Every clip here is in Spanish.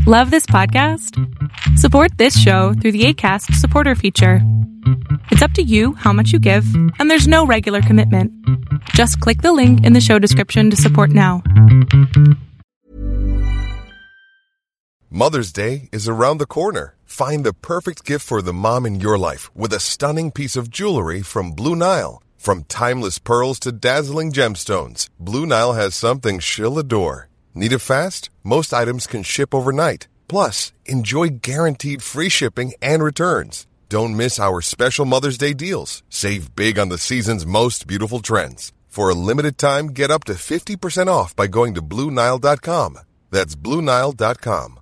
Love this podcast? Support this show through the Acast supporter feature. It's up to you how much you give, and there's no regular commitment. Just click the link in the show description to support now. Mother's Day is around the corner. Find the perfect gift for the mom in your life with a stunning piece of jewelry from Blue Nile. From timeless pearls to dazzling gemstones, Blue Nile has something she'll adore. Need it fast? Most items can ship overnight. Plus, enjoy guaranteed free shipping and returns. Don't miss our special Mother's Day deals. Save big on the season's most beautiful trends. For a limited time, get up to 50% off by going to BlueNile.com. That's BlueNile.com.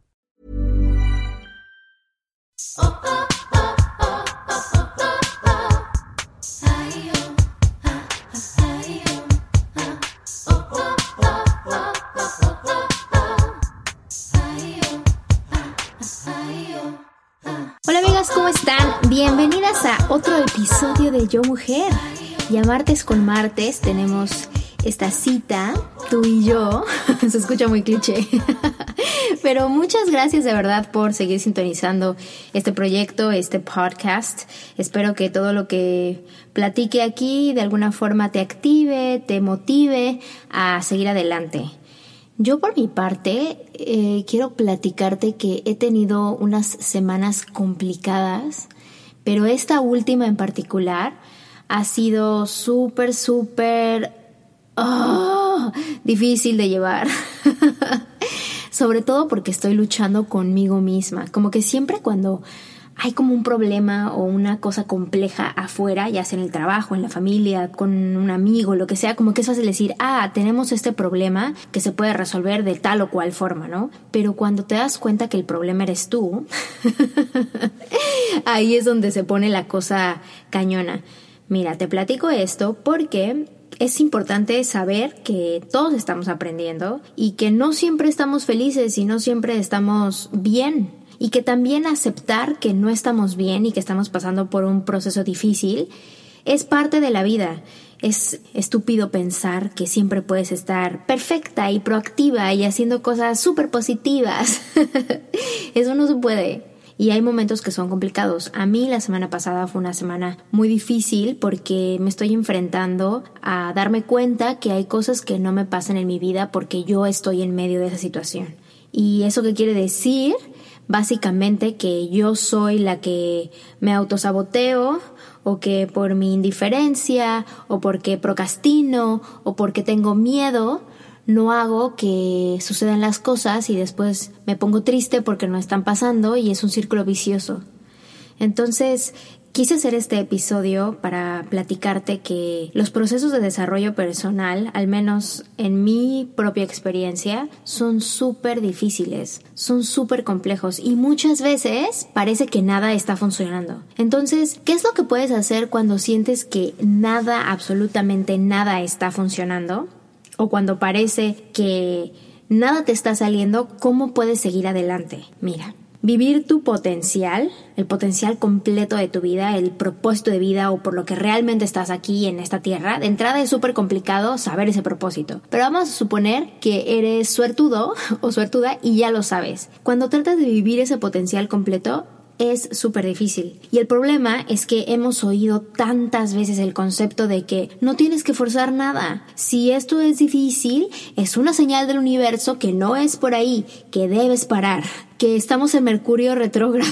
Hola amigas, ¿cómo están? Bienvenidas a otro episodio de Yo Mujer. Y a martes con martes tenemos esta cita, tú y yo. Se escucha muy cliché. Pero muchas gracias de verdad por seguir sintonizando este proyecto, este podcast. Espero que todo lo que platique aquí de alguna forma te active, te motive a seguir adelante. Yo por mi parte quiero platicarte que he tenido unas semanas complicadas, pero esta última en particular ha sido súper difícil de llevar. Sobre todo porque estoy luchando conmigo misma. Como que siempre cuando hay como un problema o una cosa compleja afuera, ya sea en el trabajo, en la familia, con un amigo, lo que sea, como que es fácil decir, tenemos este problema que se puede resolver de tal o cual forma, ¿no? Pero cuando te das cuenta que el problema eres tú, ahí es donde se pone la cosa cañona. Mira, te platico esto porque es importante saber que todos estamos aprendiendo y que no siempre estamos felices y no siempre estamos bien. Y que también aceptar que no estamos bien y que estamos pasando por un proceso difícil es parte de la vida. Es estúpido pensar que siempre puedes estar perfecta y proactiva y haciendo cosas súper positivas. Eso no se puede. Y hay momentos que son complicados. A mí la semana pasada fue una semana muy difícil porque me estoy enfrentando a darme cuenta que hay cosas que no me pasan en mi vida porque yo estoy en medio de esa situación. ¿Y eso qué quiere decir? Básicamente que yo soy la que me autosaboteo o que por mi indiferencia o porque procrastino o porque tengo miedo no hago que sucedan las cosas y después me pongo triste porque no están pasando y es un círculo vicioso. Entonces, quise hacer este episodio para platicarte que los procesos de desarrollo personal, al menos en mi propia experiencia, son súper difíciles, son súper complejos y muchas veces parece que nada está funcionando. Entonces, ¿qué es lo que puedes hacer cuando sientes que nada, absolutamente nada está funcionando? O cuando parece que nada te está saliendo, ¿cómo puedes seguir adelante? Mira. Vivir tu potencial, el potencial completo de tu vida, el propósito de vida o por lo que realmente estás aquí en esta tierra, de entrada es súper complicado saber ese propósito. Pero vamos a suponer que eres suertudo o suertuda y ya lo sabes. Cuando tratas de vivir ese potencial completo, es súper difícil. Y el problema es que hemos oído tantas veces el concepto de que no tienes que forzar nada. Si esto es difícil, es una señal del universo que no es por ahí, que debes parar, que estamos en Mercurio retrógrado,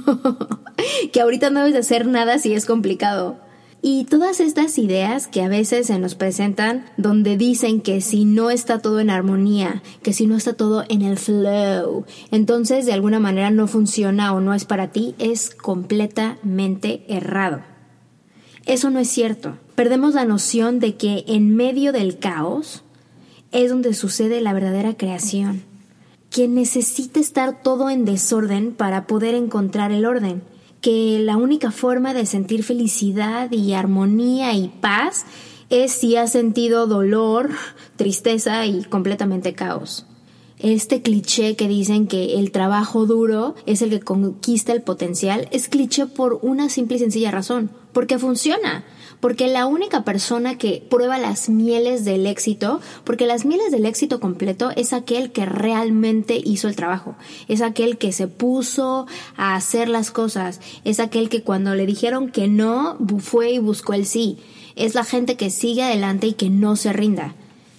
que ahorita no debes de hacer nada si es complicado. Y todas estas ideas que a veces se nos presentan donde dicen que si no está todo en armonía, que si no está todo en el flow, entonces de alguna manera no funciona o no es para ti, es completamente errado. Eso no es cierto. Perdemos la noción de que en medio del caos es donde sucede la verdadera creación. Que necesita estar todo en desorden para poder encontrar el orden. Que la única forma de sentir felicidad y armonía y paz es si has sentido dolor, tristeza y completamente caos. Este cliché que dicen que el trabajo duro es el que conquista el potencial es cliché por una simple y sencilla razón, porque funciona. Porque la única persona que prueba las mieles del éxito, porque las mieles del éxito completo es aquel que realmente hizo el trabajo, es aquel que se puso a hacer las cosas, es aquel que cuando le dijeron que no, fue y buscó el sí, es la gente que sigue adelante y que no se rinda,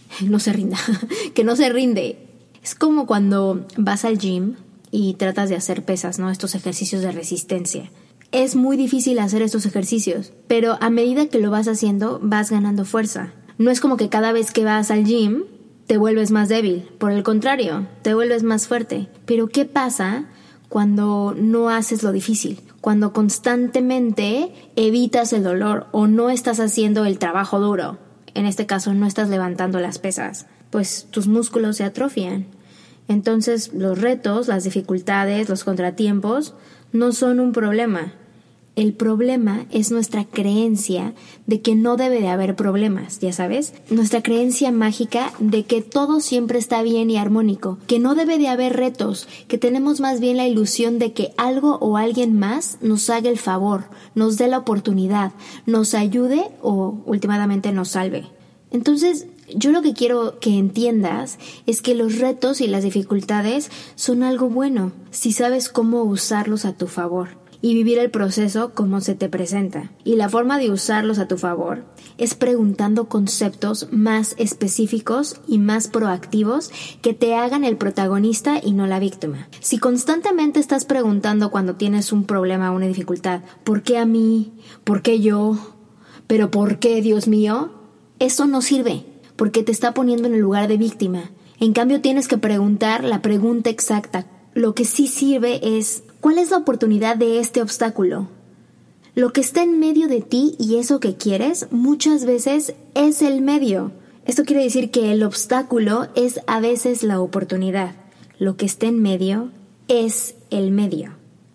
que no se rinde. Es como cuando vas al gym y tratas de hacer pesas, ¿no? Estos ejercicios de resistencia. Es muy difícil hacer estos ejercicios, pero a medida que lo vas haciendo, vas ganando fuerza. No es como que cada vez que vas al gym te vuelves más débil. Por el contrario, te vuelves más fuerte. Pero ¿qué pasa cuando no haces lo difícil? Cuando constantemente evitas el dolor o no estás haciendo el trabajo duro. En este caso, no estás levantando las pesas. Pues tus músculos se atrofian. Entonces, los retos, las dificultades, los contratiempos no son un problema. El problema es nuestra creencia de que no debe de haber problemas, ¿ya sabes? Nuestra creencia mágica de que todo siempre está bien y armónico, que no debe de haber retos, que tenemos más bien la ilusión de que algo o alguien más nos haga el favor, nos dé la oportunidad, nos ayude o últimamente nos salve. Entonces, yo lo que quiero que entiendas es que los retos y las dificultades son algo bueno si sabes cómo usarlos a tu favor y vivir el proceso como se te presenta. Y la forma de usarlos a tu favor es preguntando conceptos más específicos y más proactivos que te hagan el protagonista y no la víctima. Si constantemente estás preguntando cuando tienes un problema o una dificultad, ¿por qué a mí? ¿Por qué yo? ¿Pero por qué, Dios mío? Eso no sirve, porque te está poniendo en el lugar de víctima. En cambio, tienes que preguntar la pregunta exacta. Lo que sí sirve es, ¿cuál es la oportunidad de este obstáculo? Lo que está en medio de ti y eso que quieres, muchas veces es el medio. Esto quiere decir que el obstáculo es a veces la oportunidad. Lo que está en medio es el medio.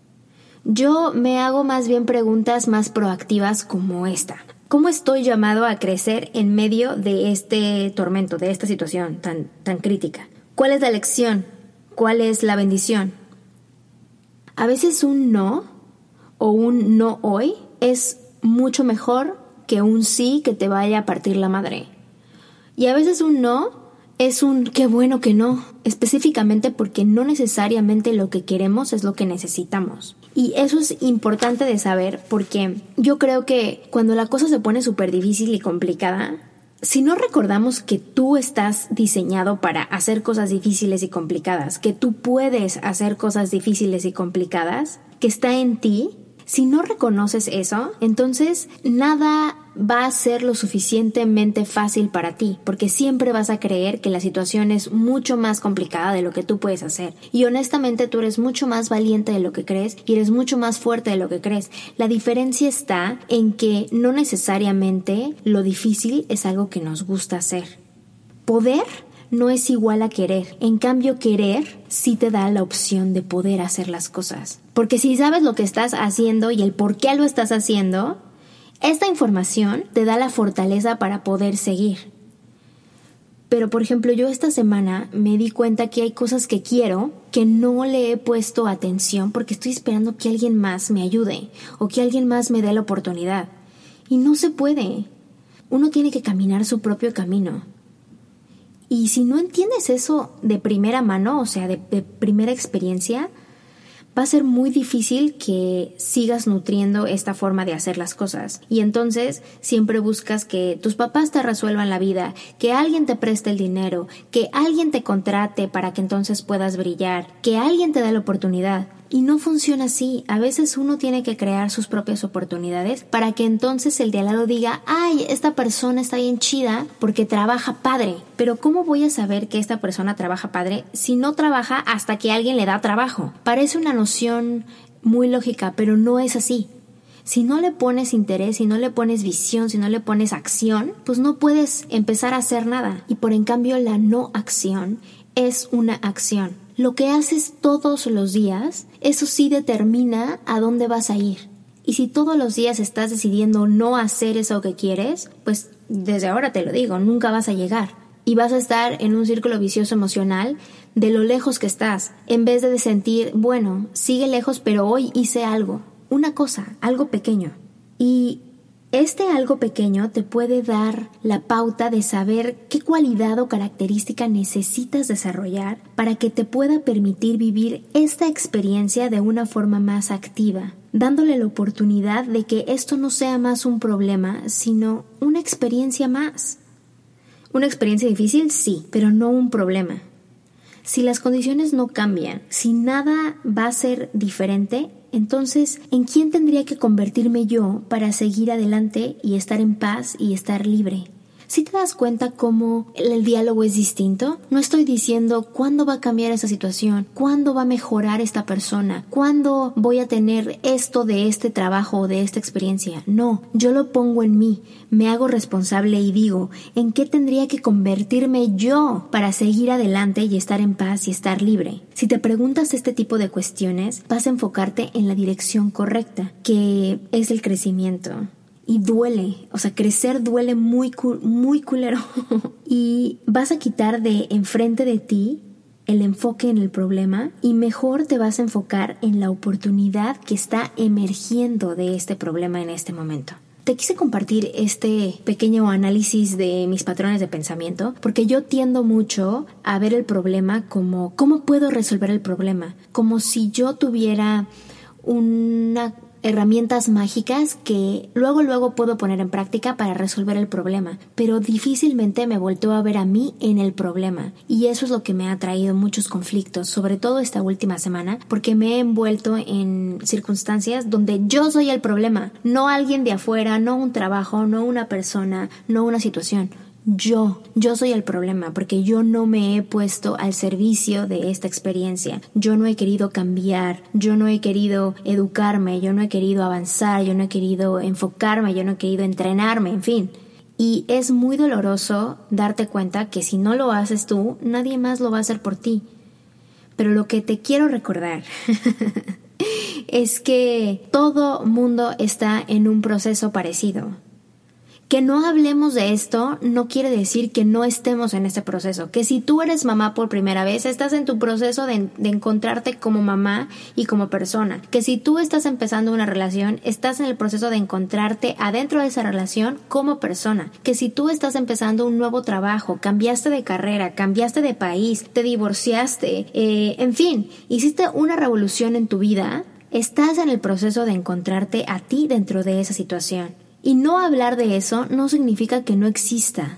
Yo me hago más bien preguntas más proactivas como esta. ¿Cómo estoy llamado a crecer en medio de este tormento, de esta situación tan crítica? ¿Cuál es la lección? ¿Cuál es la bendición? A veces un no o un no hoy es mucho mejor que un sí que te vaya a partir la madre. Y a veces un no es un qué bueno que no, específicamente porque no necesariamente lo que queremos es lo que necesitamos. Y eso es importante de saber porque yo creo que cuando la cosa se pone súper difícil y complicada, si no recordamos que tú estás diseñado para hacer cosas difíciles y complicadas, que tú puedes hacer cosas difíciles y complicadas, que está en ti, si no reconoces eso, entonces nada va a ser lo suficientemente fácil para ti, porque siempre vas a creer que la situación es mucho más complicada de lo que tú puedes hacer. Y honestamente tú eres mucho más valiente de lo que crees y eres mucho más fuerte de lo que crees. La diferencia está en que no necesariamente lo difícil es algo que nos gusta hacer. Poder no es igual a querer. En cambio, querer sí te da la opción de poder hacer las cosas. Porque si sabes lo que estás haciendo y el por qué lo estás haciendo, esta información te da la fortaleza para poder seguir. Pero, por ejemplo, yo esta semana me di cuenta que hay cosas que quiero que no le he puesto atención porque estoy esperando que alguien más me ayude o que alguien más me dé la oportunidad. Y no se puede. Uno tiene que caminar su propio camino. Y si no entiendes eso de primera mano, o sea, de primera experiencia, va a ser muy difícil que sigas nutriendo esta forma de hacer las cosas. Y entonces siempre buscas que tus papás te resuelvan la vida, que alguien te preste el dinero, que alguien te contrate para que entonces puedas brillar, que alguien te dé la oportunidad. Y no funciona así. A veces uno tiene que crear sus propias oportunidades para que entonces el de al lado diga, ay, esta persona está bien chida porque trabaja padre. Pero ¿cómo voy a saber que esta persona trabaja padre si no trabaja hasta que alguien le da trabajo? Parece una noción muy lógica, pero no es así. Si no le pones interés, si no le pones visión, si no le pones acción, pues no puedes empezar a hacer nada. Y por en cambio la no acción es una acción. Lo que haces todos los días, eso sí determina a dónde vas a ir. Y si todos los días estás decidiendo no hacer eso que quieres, pues desde ahora te lo digo, nunca vas a llegar. Y vas a estar en un círculo vicioso emocional de lo lejos que estás, en vez de sentir, bueno, sigue lejos, pero hoy hice algo, una cosa, algo pequeño. Y este algo pequeño te puede dar la pauta de saber qué cualidad o característica necesitas desarrollar para que te pueda permitir vivir esta experiencia de una forma más activa, dándole la oportunidad de que esto no sea más un problema, sino una experiencia más. Una experiencia difícil, sí, pero no un problema. Si las condiciones no cambian, si nada va a ser diferente, entonces, ¿en quién tendría que convertirme yo para seguir adelante y estar en paz y estar libre? ¿Sí te das cuenta cómo el diálogo es distinto? No estoy diciendo cuándo va a cambiar esa situación, cuándo va a mejorar esta persona, cuándo voy a tener esto de este trabajo o de esta experiencia. No, yo lo pongo en mí, me hago responsable y digo, ¿en qué tendría que convertirme yo para seguir adelante y estar en paz y estar libre? Si te preguntas este tipo de cuestiones, vas a enfocarte en la dirección correcta, que es el crecimiento. Y duele, o sea, crecer duele muy culero. Y vas a quitar de enfrente de ti el enfoque en el problema y mejor te vas a enfocar en la oportunidad que está emergiendo de este problema en este momento. Te quise compartir este pequeño análisis de mis patrones de pensamiento porque yo tiendo mucho a ver el problema como ¿cómo puedo resolver el problema? Como si yo tuviera herramientas mágicas que luego puedo poner en práctica para resolver el problema, pero difícilmente me volteo a ver a mí en el problema, y eso es lo que me ha traído muchos conflictos, sobre todo esta última semana, porque me he envuelto en circunstancias donde yo soy el problema, no alguien de afuera, no un trabajo, no una persona, no una situación. Yo soy el problema porque yo no me he puesto al servicio de esta experiencia. Yo no he querido cambiar, yo no he querido educarme, yo no he querido avanzar, yo no he querido enfocarme, yo no he querido entrenarme, en fin. Y es muy doloroso darte cuenta que si no lo haces tú, nadie más lo va a hacer por ti. Pero lo que te quiero recordar es que todo mundo está en un proceso parecido. Que no hablemos de esto no quiere decir que no estemos en este proceso. Que si tú eres mamá por primera vez, estás en tu proceso de encontrarte como mamá y como persona. Que si tú estás empezando una relación, estás en el proceso de encontrarte adentro de esa relación como persona. Que si tú estás empezando un nuevo trabajo, cambiaste de carrera, cambiaste de país, te divorciaste, en fin, hiciste una revolución en tu vida, estás en el proceso de encontrarte a ti dentro de esa situación. Y no hablar de eso no significa que no exista.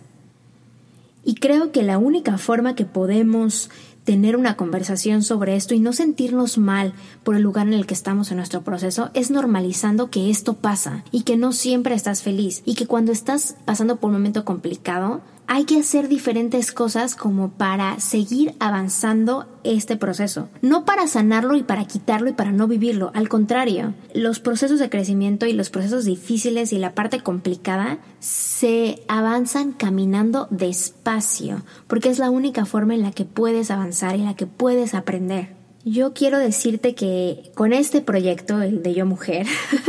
Y creo que la única forma que podemos tener una conversación sobre esto y no sentirnos mal por el lugar en el que estamos en nuestro proceso es normalizando que esto pasa y que no siempre estás feliz y que cuando estás pasando por un momento complicado hay que hacer diferentes cosas como para seguir avanzando este proceso. No para sanarlo y para quitarlo y para no vivirlo. Al contrario, los procesos de crecimiento y los procesos difíciles y la parte complicada se avanzan caminando despacio, porque es la única forma en la que puedes avanzar y en la que puedes aprender. Yo quiero decirte que con este proyecto, el de Yo Mujer,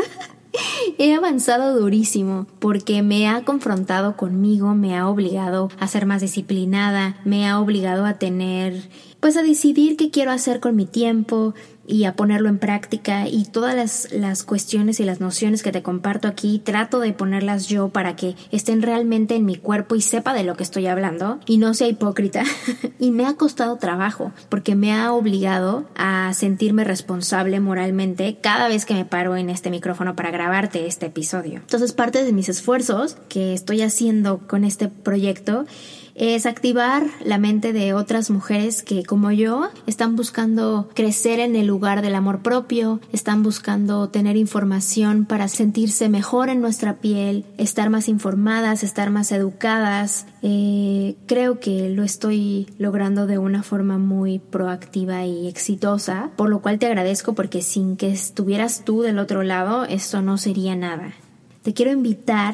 he avanzado durísimo porque me ha confrontado conmigo, me ha obligado a ser más disciplinada, me ha obligado a a decidir qué quiero hacer con mi tiempo y a ponerlo en práctica, y todas las cuestiones y las nociones que te comparto aquí trato de ponerlas yo para que estén realmente en mi cuerpo y sepa de lo que estoy hablando y no sea hipócrita. Y me ha costado trabajo porque me ha obligado a sentirme responsable moralmente cada vez que me paro en este micrófono para grabarte este episodio. Entonces, parte de mis esfuerzos que estoy haciendo con este proyecto es activar la mente de otras mujeres que, como yo, están buscando crecer en el lugar del amor propio, están buscando tener información para sentirse mejor en nuestra piel, estar más informadas, estar más educadas. Creo que lo estoy logrando de una forma muy proactiva y exitosa, por lo cual te agradezco, porque sin que estuvieras tú del otro lado, esto no sería nada. Te quiero invitar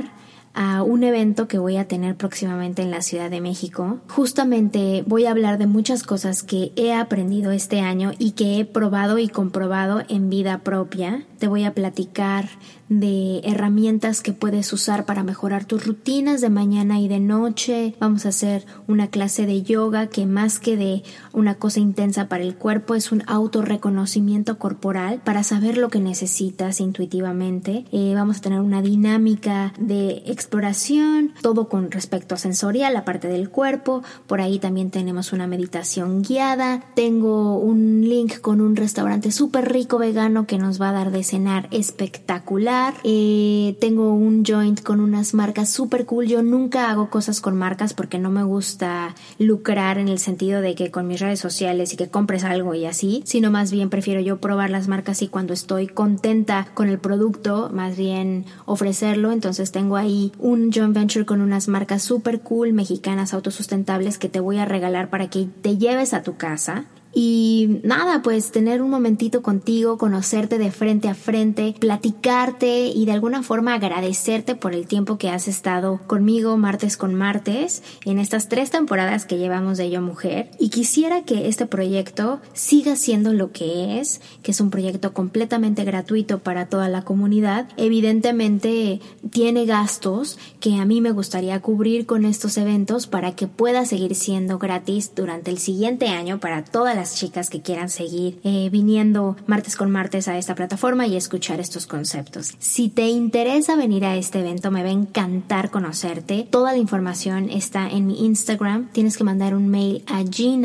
a un evento que voy a tener próximamente en la Ciudad de México. Justamente voy a hablar de muchas cosas que he aprendido este año y que he probado y comprobado en vida propia. Te voy a platicar de herramientas que puedes usar para mejorar tus rutinas de mañana y de noche. Vamos a hacer una clase de yoga que más que de una cosa intensa para el cuerpo es un autorreconocimiento corporal para saber lo que necesitas intuitivamente. Vamos a tener una dinámica de exploración, todo con respecto a sensorial, la parte del cuerpo. Por ahí también tenemos una meditación guiada. Tengo un link con un restaurante súper rico vegano que nos va a dar de cenar espectacular. Tengo un joint con unas marcas súper cool. Yo nunca hago cosas con marcas porque no me gusta lucrar en el sentido de que con mis redes sociales y que compres algo y así, sino más bien prefiero yo probar las marcas y cuando estoy contenta con el producto, más bien ofrecerlo. Entonces tengo ahí un joint venture con unas marcas súper cool mexicanas autosustentables que te voy a regalar para que te lleves a tu casa. Y nada, pues tener un momentito contigo, conocerte de frente a frente, platicarte y de alguna forma agradecerte por el tiempo que has estado conmigo martes con martes en estas 3 temporadas que llevamos de Yo Mujer. Y quisiera que este proyecto siga siendo lo que es un proyecto completamente gratuito para toda la comunidad. Evidentemente tiene gastos que a mí me gustaría cubrir con estos eventos para que pueda seguir siendo gratis durante el siguiente año para toda las chicas que quieran seguir viniendo martes con martes a esta plataforma y escuchar estos conceptos. Si te interesa venir a este evento, me va a encantar conocerte. Toda la información está en mi Instagram. Tienes que mandar un mail a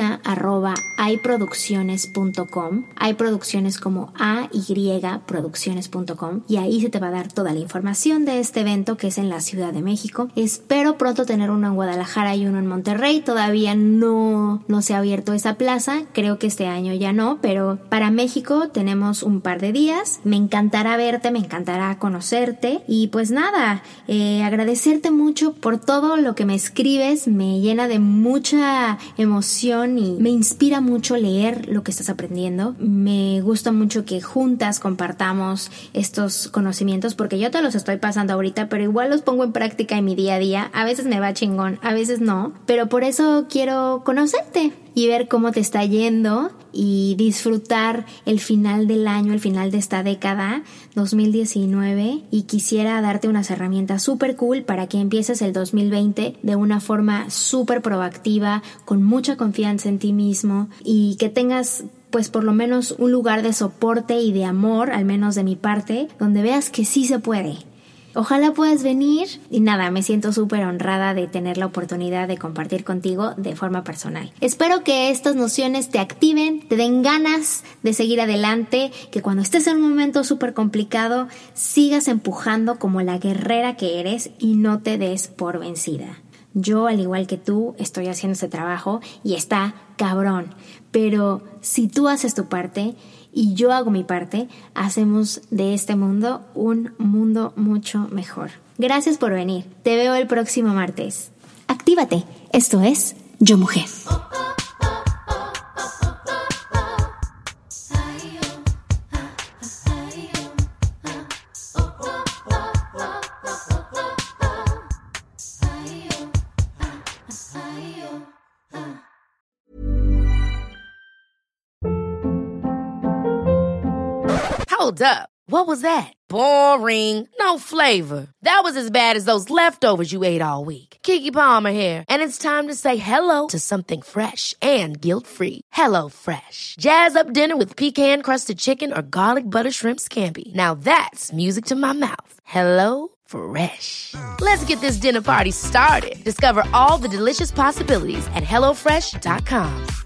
gina@ayproducciones.com. Hay producciones como AY producciones.com y ahí se te va a dar toda la información de este evento que es en la Ciudad de México. Espero pronto tener uno en Guadalajara y uno en Monterrey. Todavía no se ha abierto esa plaza. Creo que este año ya no, pero para México tenemos un par de días. Me encantará verte, me encantará conocerte y pues nada, agradecerte mucho por todo lo que me escribes. Me llena de mucha emoción y me inspira mucho leer lo que estás aprendiendo. Me gusta mucho que juntas compartamos estos conocimientos porque yo te los estoy pasando ahorita, pero igual los pongo en práctica en mi día a día. A veces me va chingón, a veces no, pero por eso quiero conocerte y ver cómo te está yendo y disfrutar el final del año, el final de esta década 2019, y quisiera darte unas herramientas súper cool para que empieces el 2020 de una forma súper proactiva, con mucha confianza en ti mismo y que tengas pues por lo menos un lugar de soporte y de amor, al menos de mi parte, donde veas que sí se puede. Ojalá puedas venir y nada, me siento súper honrada de tener la oportunidad de compartir contigo de forma personal. Espero que estas nociones te activen, te den ganas de seguir adelante, que cuando estés en un momento súper complicado sigas empujando como la guerrera que eres y no te des por vencida. Yo, al igual que tú, estoy haciendo este trabajo y está cabrón, pero si tú haces tu parte y yo hago mi parte, hacemos de este mundo un mundo mucho mejor. Gracias por venir. Te veo el próximo martes. Actívate. Esto es Yo Mujer. Hold up. What was that? Boring. No flavor. That was as bad as those leftovers you ate all week. Keke Palmer here, and it's time to say hello to something fresh and guilt-free. Hello Fresh. Jazz up dinner with pecan-crusted chicken or garlic butter shrimp scampi. Now that's music to my mouth. Hello Fresh. Let's get this dinner party started. Discover all the delicious possibilities at HelloFresh.com.